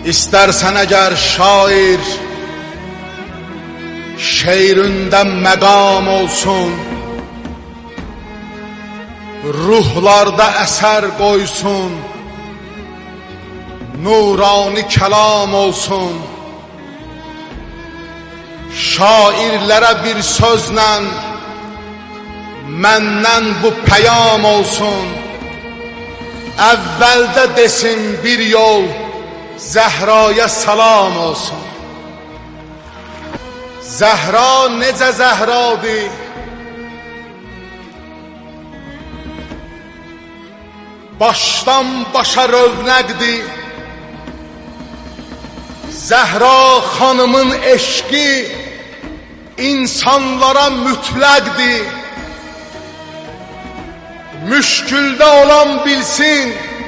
İstersen eğer şair, şeirinden məqam olsun, ruhlarda eser koysun, nurani kelam olsun. Şairlere bir sözlə məndən bu peyam olsun. Əvvəldə desin bir yol, Zəhraya salam olsun. Zəhra necə Zəhradır, başdan başa rövnəqdir. Zəhra xanımın eşqi insanlara mütləqdir. Müşküldə olan bilsin,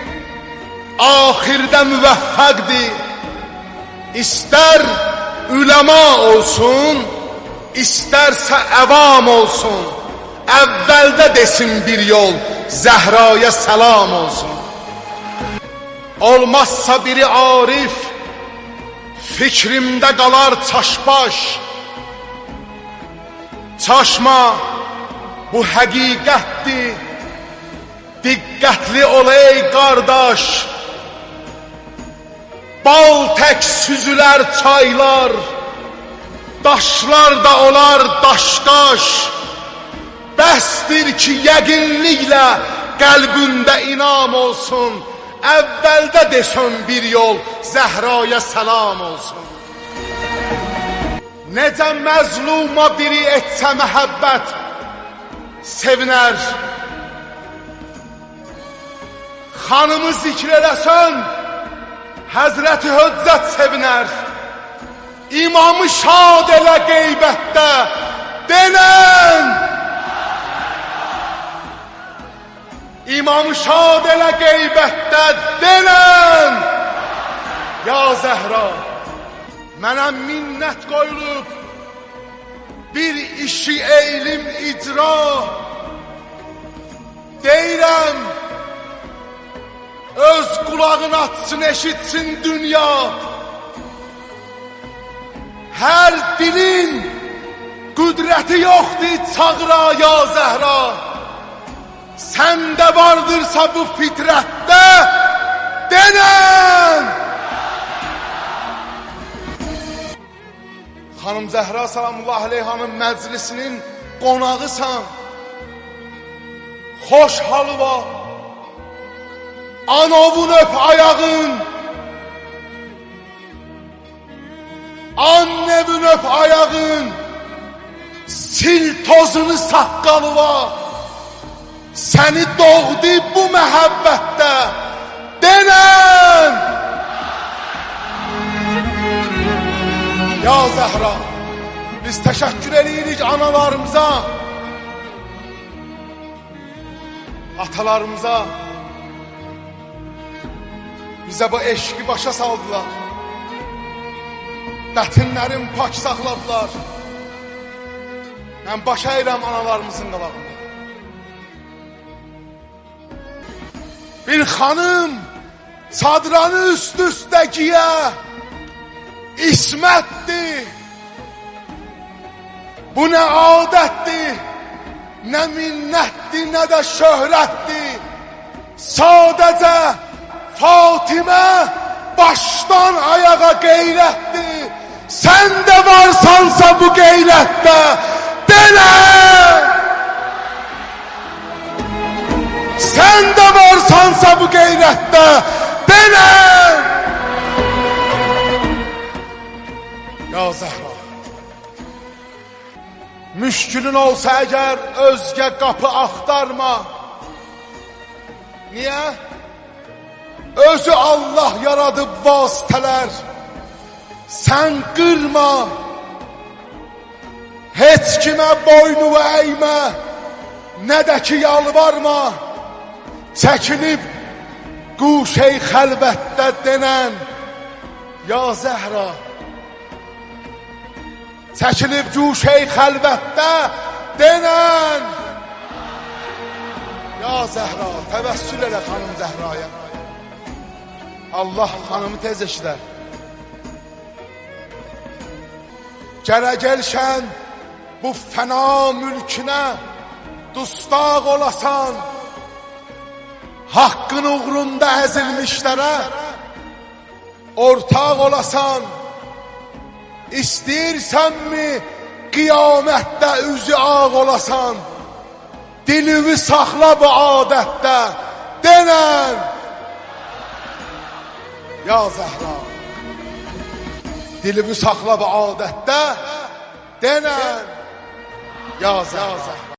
ahirdə müvəffəqdir. İstər üləma olsun, istərsə əvam olsun. Əvvəldə desin bir yol, Zəhraya salam olsun. Olmazsa biri arif, fikrimdə qalar çaşbaş. Çaşma, bu həqiqətdir, diqqətli ol ey qardaş. Bal tək süzülər çaylar, daşlar da olar daşqaş. Bəsdir ki, yəqinliklə qəlbündə inam olsun. Əvvəldə desin bir yol, Zəhraya salam olsun. Necə məzluma biri etsə məhəbbət sevinər, xanımı zikr eləsən Həzrəti Höccət sevinər. İmamı şad elə qeybətdə denən, İmamı şad elə qeybətdə denən. Ya Zəhra, mənə minnət qoyulub bir işi eylim icra. Deyirəm, öz qulağını açsın, eşitsin dünya. Hər dilin qüdrəti yoxdur çağıra ya Zəhra. Səndə vardırsa bu fitrətdə denən. Xanım Zəhra salamullah aleyhanın məclisinin qonağısan. Xoş halı var, anovun öp ayağın, annevin öp ayağın, sil tozunu saqqalı var. Səni doğdu bu məhəbbətdə denən. Ya Zəhra, biz təşəkkür edirik analarımıza, atalarımıza. Bizə bu eşqi başa saldılar, bətinlərin pak saxladılar. Mən baş əyirəm analarımızın qalağında. Bir xanım çadranı üst-üstə giyə İsmətdir. Bu nə adətdir, nə minnətdir, nə də şöhrətdir. Sadəcə Fatimə başdan ayağa qeyrətdir. Sən də varsansa bu qeyrətdə denən. Sən də varsansa bu qeyrətdə denən. Ya Zəhra, müşkülün olsa əgər özgə qapı axtarma. Niyə? Özü Allah yaradıb vasitələr, sən qırma. Heç kimə boynu əymə, nə də ki yalvarma. Çəkilib quşey xəlvətdə denən. Ya Zəhra, çəkilib quşey xəlvətdə denən. Ya Zəhra, təvəssül elə xanım Zəhraya. Allah xanımı tez eşidər. Gərə gəlşən bu fəna mülkünə dustaq olasan, haqqın uğrunda əzilmişlərə ortaq olasan. İstəyirsənmi qiyamətdə üzü ağ olasan? Dilini saxla bu adətdə, denən ya Zəhra. Dilini saxla bu adətdə, denən ya Zəhra.